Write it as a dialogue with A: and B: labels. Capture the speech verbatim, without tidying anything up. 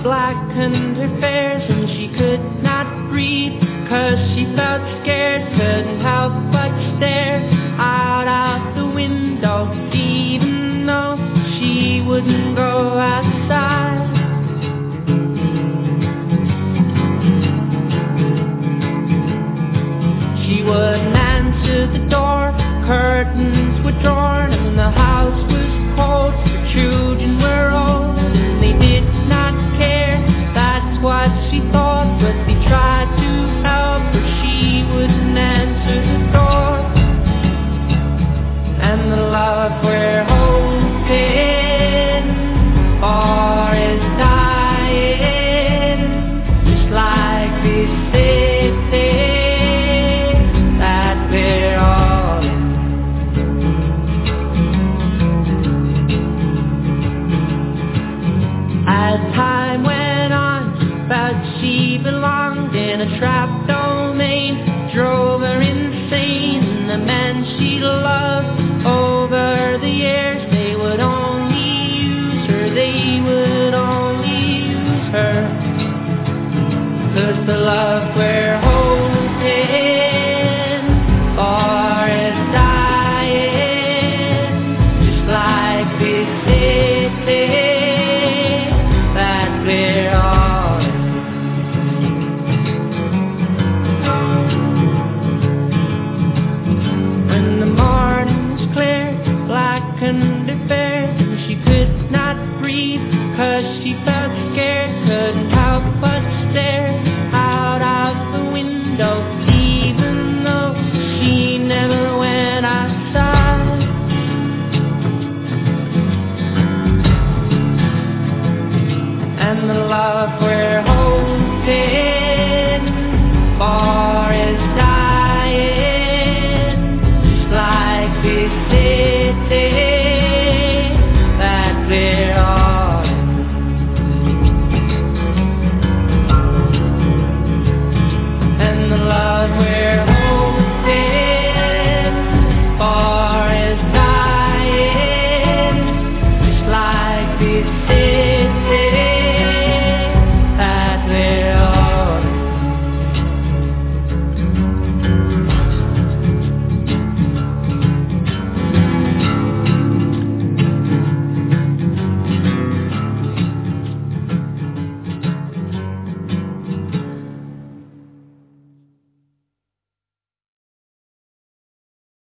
A: blackened her face and she could not breathe, 'cause she felt scared, couldn't help but stare out of the window, even though she wouldn't go outside. She wouldn't answer the door, curtains were drawn and the house was cold, her children were old and they did not care, that's what she thought, but they tried to help her, she wouldn't answer the door. And the love we're hoping for is dying, just like this city that we're all in. As time went on, felt she belonged in a trapped domain, drove her insane, and the men she loved over the years, they would only use her, they would only use her, 'cause the love we're hoping for is dying, just like this city that we're all in. When the morning's clear, blackened her face and she could not breathe, 'cause she felt